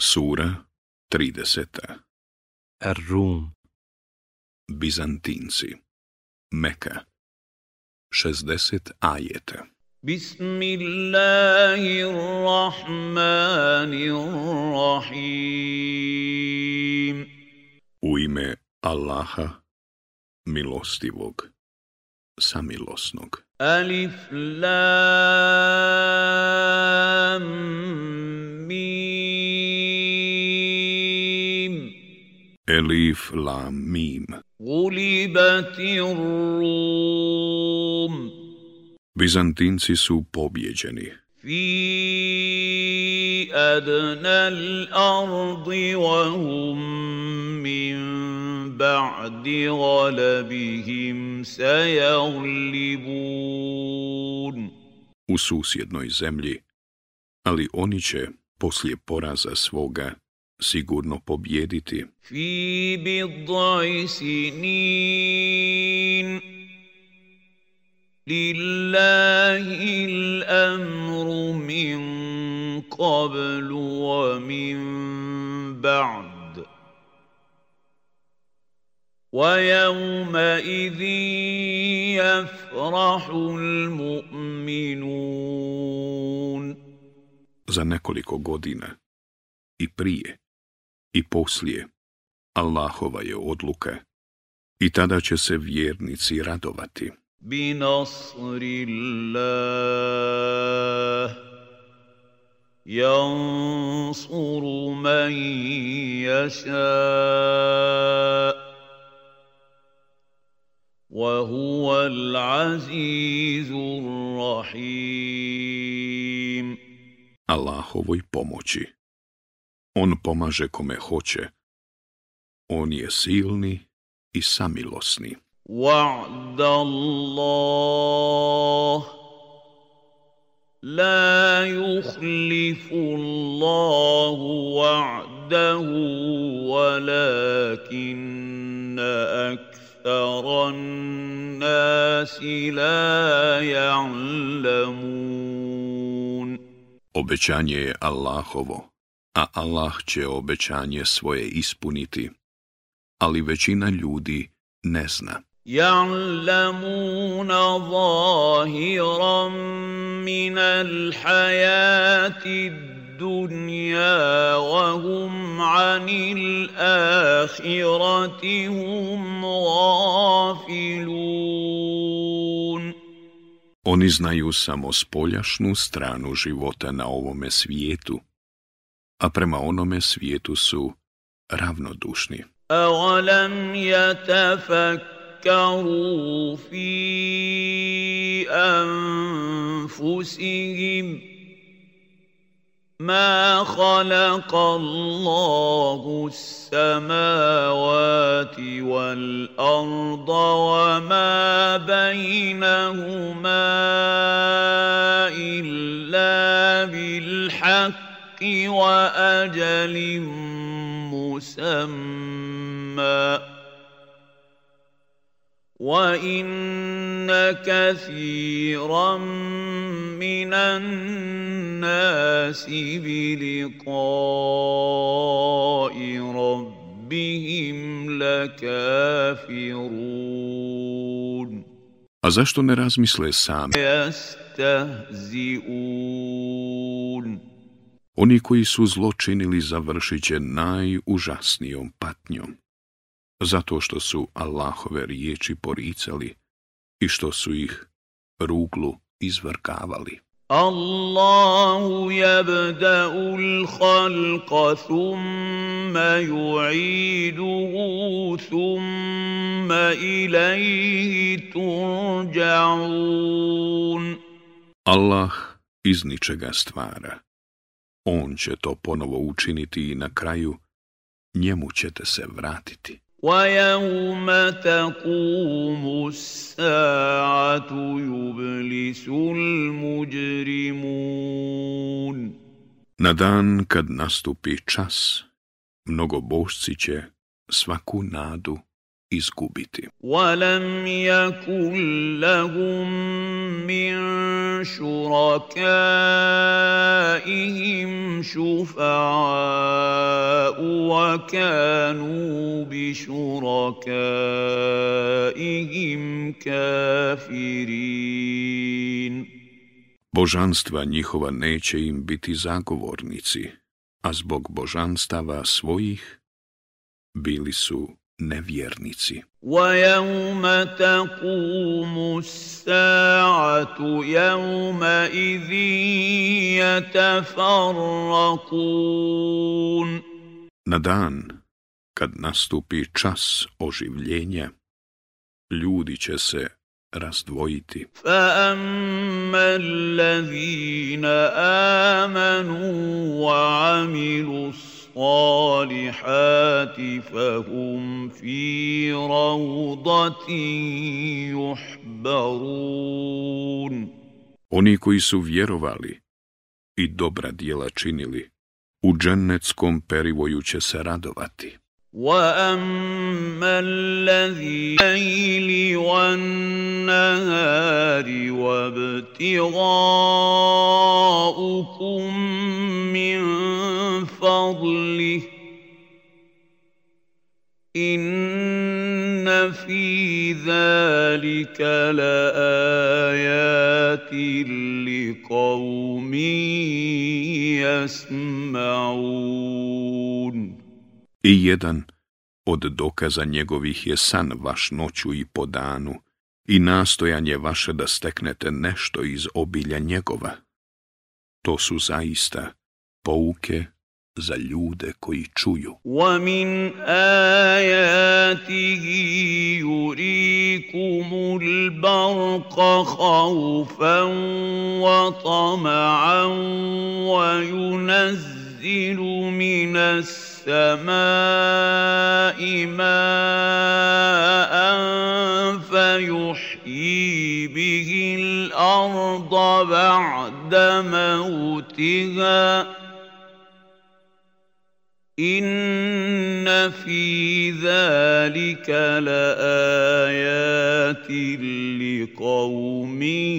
Sura 30. الروم. Bizantinci. Meka. 60 ajeta. Bismillahirrahmanirrahim. U ime Allaha, milostivog, samilosnog. Alif Lam Mim. Elif Lam Mim. Gulibatir Rum. Bizantinci su pobjeđeni. في أدنى الأرض وهم من بعد غلبهم سيغلبون. U susjednoj zemlji, ali oni će poslije poraza svoga sigurno pobjediti. في بضع سنين لله الأمر من قبل ومن بعد ويومئذ يفرح المؤمنون. Za nekoliko godina, i prije, i poslije, Allahova je odluka, i tada će se vjernici radovati. بنصر الله ينصر من يشاء وهو العزيز الرحيم. Allahovoj pomoći. On pomaže kome hoće. On je silni i samilosni. وعد الله لا يخلف الله وعده ولكن أكثر الناس لا يعلمون. Obećanje je Allahovo, a Allah će obećanje svoje ispuniti, ali većina ljudi ne zna. يعلمون ظاهرا من الحياة الدنيا وهم عن الآخرة هم غافلون. Oni znaju samo spoljašnu stranu života na ovome svijetu, a prema onome svijetu su ravnodušni. أولم يتفكروا في أنفسهم ما خلق الله السماوات والأرض وما بينهما إلا بالحق وأجل مسمى وَإِنَّ كَثِيرًا مِّنَ النَّاسِ بِلِقَاءِ رَبِّهِمْ لَكَافِرُونَ. A zašto ne razmisle sami? يَسْتَهْزِئُونَ. Oni koji su zlo činili završit će najužasnijom patnjom, zato što su Allahove riječi poricali i što su ih ruglu izvrgavali. Allahu yabda'u al-khalqa thumma yu'iduhu thumma ilayhi turja'un. Allah iz ničega stvara. On će to ponovo učiniti i na kraju njemu ćete se vratiti. وَيَوْمَ تَقُومُ السَّاعَةُ يُبْلِسُ الْمُجْرِمُونَ. Na dan kad nastupi čas, mnogobožci će svaku nadu izgubiti. وَلَمْ يَكُنْ لَهُم مِّن شُرَكَائِهِمْ شُفَعَاءُ وكانوا بشركائهم كافرين. Božanstva njihova neće im biti zagovornici, a zbog božanstava svojih bili su nevjernici. وَيَوْمَ تَقُومُ السَّاعَةُ يَوْمَئِذٍ يَتَفَرَّقُونَ. Na dan, kad nastupi čas oživljenja, ljudi će se razdvojiti. فَأَمَّا الَّذِينَ آمَنُوا وَعَمِلُوا الصالحات فهم في روضة يحبرون. Oni koji su vjerovali i dobra djela činili, u džennetskom perivoju će se radovati. وَأَمَّا الَّذِينَ اللَّيْلِ وَالنَّهَارِ وَابْتِغَاؤُكُم مِّن فَضْلِهِ إِنَّ فِي ذَلِكَ لَآيَاتٍ لِقَوْمٍ يَسْمَعُونَ. I jedan od dokaza njegovih je san vaš noću i po danu i nastojanje vaše da steknete nešto iz obilja njegova. To su zaista pouke za ljude koji čuju. وَمِنْ آيَاتِهِ يُرِيكُمُ الْبَرْقَ خَوْفًا وَطَمَعًا وَيُنَزِّلُ مِنَ السَّمَاءِ مَاءً فَيُحْيِي بِهِ الْأَرْضَ بَعْدَ مَوْتِهَا إِنَّ فِي ذَلِكَ لَآيَاتٍ لِقَوْمٍ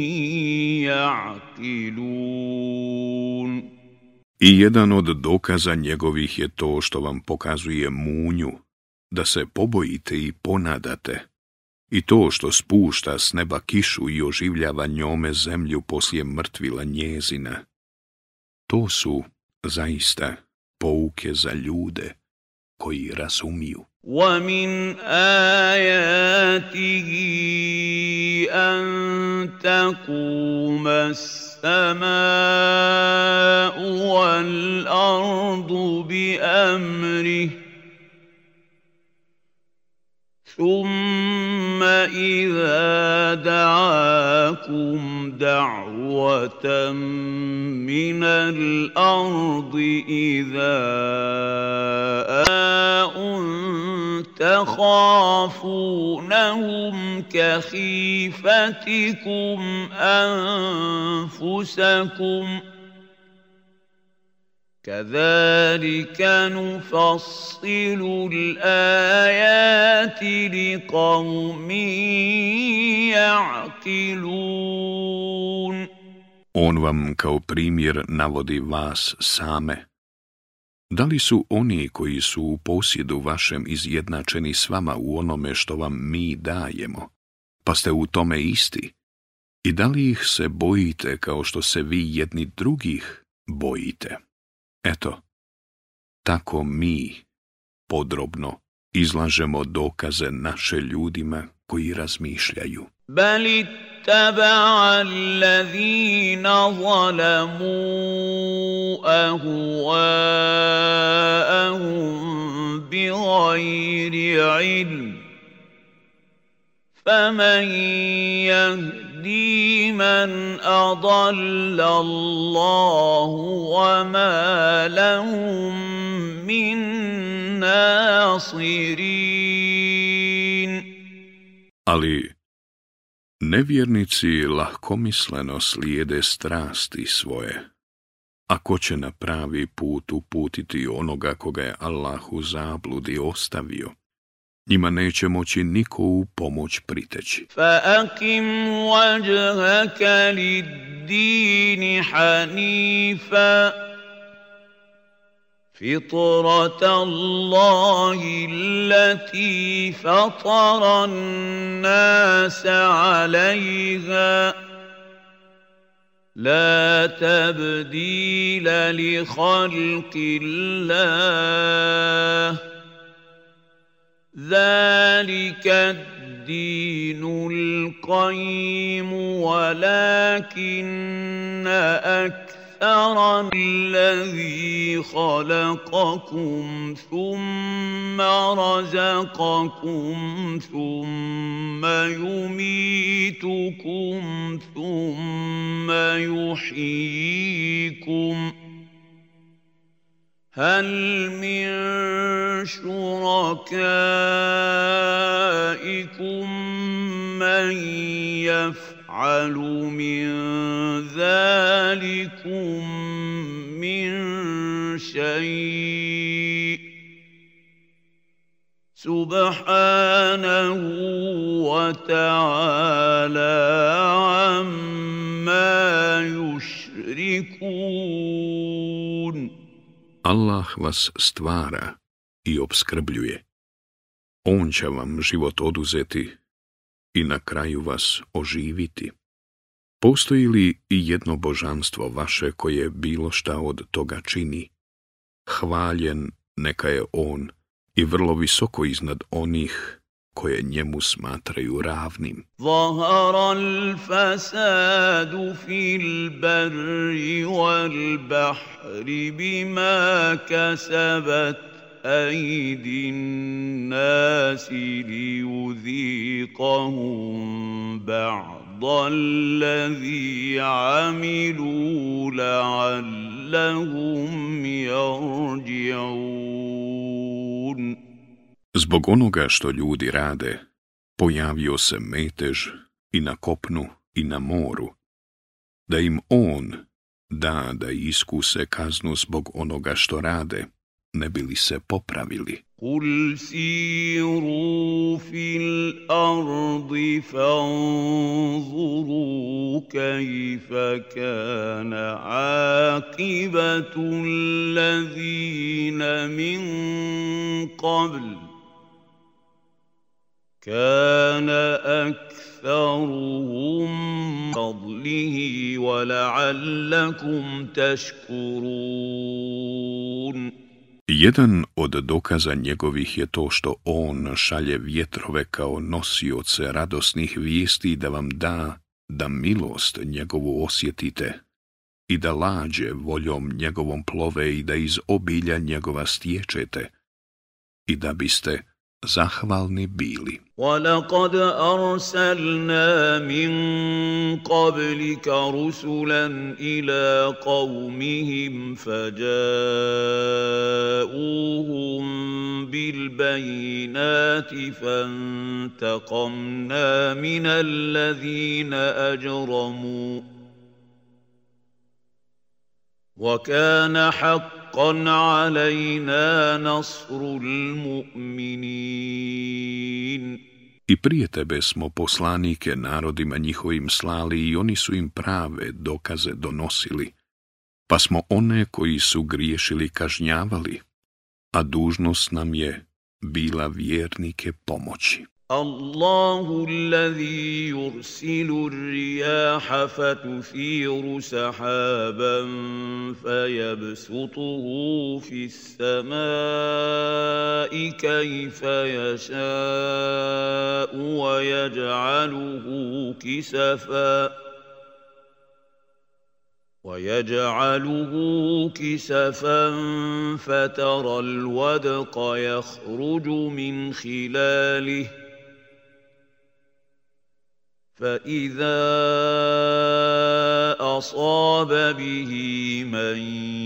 يَعْقِلُونَ. I jedan od dokaza njegovih je to što vam pokazuje munju, da se pobojite i ponadate, i to što spušta s neba kišu i oživljava njome zemlju poslije mrtvila njezina. To su zaista pouke za ljude koji razumiju. وَمِنْ آيَاتِهِ أَن تَقُومَ السَّمَاءُ وَالْأَرْضُ بِأَمْرِهِ ثُمَّ إِذَا دَعَاكُمْ دَعْوَةً مِّنَ الْأَرْضِ إِذَا تَخَافُونَهُمْ كَخِيفَتِكُمْ أَنفُسَكُمْ كَذَلِكَ نُفَصِّلُ الْآيَاتِ لِقَوْمٍ يَعْقِلُونَ. On vam kao primjer navodi vas same. Da li su oni koji su u posjedu vašem izjednačeni s vama u onome što vam mi dajemo, pa ste u tome isti? I da li ih se bojite kao što se vi jedni drugih bojite? Eto, tako mi podrobno izlažemo dokaze naše ljudima koji razmišljaju. بَلِ اتَّبَعَ الَّذِينَ ظَلَمُوا أَهْوَاءَهُم بِغَيْرِ عِلْمٍ فَمَن يَهْدِي مَنْ أَضَلَّ اللَّهُ وَمَا لَهُم مِّن نَاصِرِينَ. Ali nevjernici lahkomisleno slijede strasti svoje, a ko će na pravi put uputiti onoga koga je Allah u zabludi ostavio, njima neće moći niko u pomoć priteći. فَأَقِمْ وَجْهَكَ لِلدِّينِ حَنِيفًا فطرة الله التي فطر الناس عليها لا تبديل لخلق الله ذلك الدين القيم ولكن أكثر الذي خلقكم ثم رزقكم ثم يميتكم ثم يحييكم هل من شركائكم من يفعل من ذلكم من شيء سبحانه وتعالى عما يشركون. Allah vas stvara i opskrbljuje. On će vam život oduzeti i na kraju vas oživiti. Postoji li i jedno božanstvo vaše koje bilo šta od toga čini? Hvaljen neka je on i vrlo visoko iznad onih koje njemu smatraju ravnim. ظهر الفساد في البر والبحر بما كسبت أيدي الناس ليذيقهم بعض الذي عملوا لعلهم يرجعون. Zbog onoga što ljudi rade, pojavio se metež i na kopnu i na moru, da im on da iskuse kaznu zbog onoga što rade, ne bi li se popravili. قل سيروا في الأرض فانظروا كيف كان عاقبة الذين من قبل كان أكثرهم فضله ولعلكم تشكرون. Jedan od dokaza njegovih je to što on šalje vjetrove kao nosioce radosnih vijesti da vam da milost njegovu osjetite i da lađe voljom njegovom plove i da iz obilja njegova stječete i da biste zahvalni bili. وَلَقَدْ أَرْسَلْنَا مِنْ قَبْلِكَ رُسُلًا إِلَى قَوْمِهِمْ فَجَاءُوهُمْ بِالْبَيِّنَاتِ فَانْتَقَمْنَا مِنَ الَّذِينَ أَجْرَمُوا وَكَانَ حَقًّا عَلَيْنَا نَصْرُ الْمُؤْمِنِينَ. I prije tebe smo poslanike narodima njihovim slali i oni su im prave dokaze donosili, pa smo one koji su griješili kažnjavali, a dužnost nam je bila vjernike pomoći. الله الذي يرسل الرياح فتثير سحابا فيبسطه في السماء كيف يشاء ويجعله كسفا فترى الودق يخرج من خلاله فإذا أصاب به من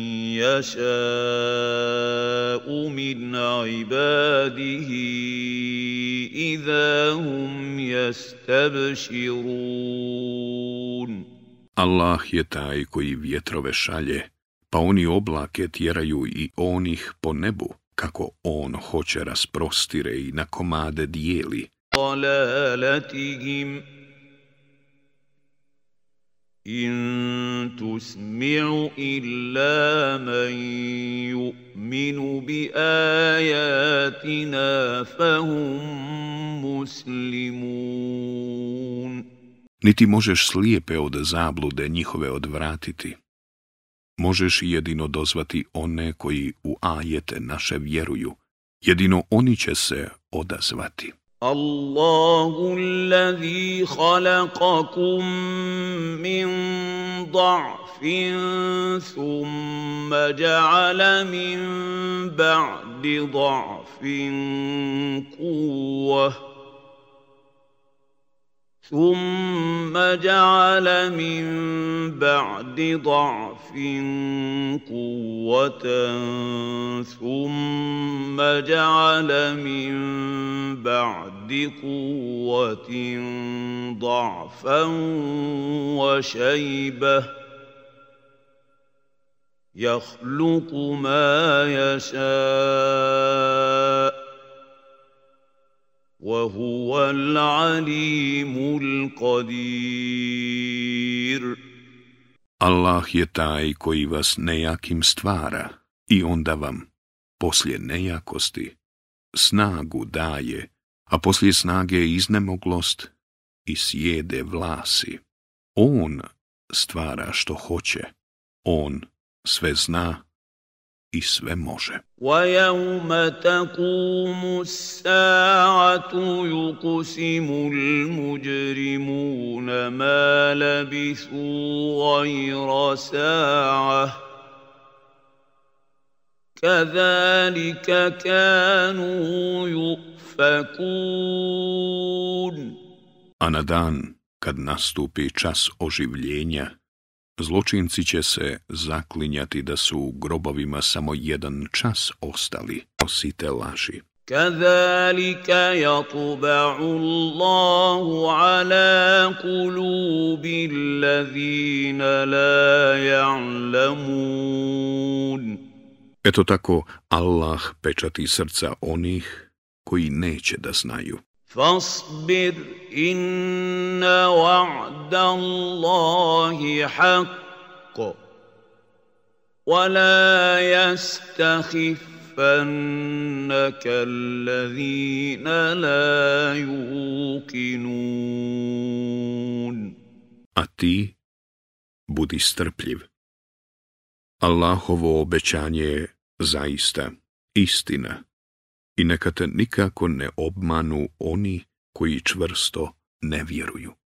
يشاء من عباده إذا هم يستبشرون. Allah je taj koji vjetrove šalje, pa oni oblake tjeraju i onih po nebu, kako on hoće rasprostire i na komade dijeli. ضلالتهم إن تسمع إلا من يؤمن بآياتنا فهم مسلمون. Niti možeš slijepe od zablude njihove odvratiti. Možeš jedino dozvati one koji u ajete naše vjeruju. Jedino oni će se odazvati. الله الذي خلقكم من ضعف ثم جعل من بعد ضعف قوة ثم جعل من بعد ضعف قوة ثم جعل من بعد قوة ضعفا وشيبة يخلق ما يشاء وهو العليم القدير. Allah je taj koji vas nejakim stvara i onda vam, poslije nejakosti, snagu daje, a poslije snage iznemoglost i sjede vlasi. On stvara što hoće, on sve zna i sve može. وَيَوْمَ تَقُومُ السَّاعَةُ يُقْسِمُ الْمُجْرِمُونَ مَا لَبِثُوا غَيْرَ سَاعَةٍ كَذَلِكَ كَانُوا يُؤْفَكُونَ. A na dan, kad nastupi čas oživljenja, zločinci će se zaklinjati da su u grobovima samo jedan čas ostali, nosite laži. كَذَلِكَ يَطْبَعُ اللَّهُ عَلَى قُلُوبِ الَّذِينَ لَا يَعْلَمُونَ. Eto tako Allah pečati srca onih koji neće da znaju. فاصبر إن وعد الله حق ولا يستخفنك الذين لا يوقنون. A ti budi strpljiv. Allahovo obećanje je zaista istina. I neka te nikako ne obmanu oni koji čvrsto ne vjeruju.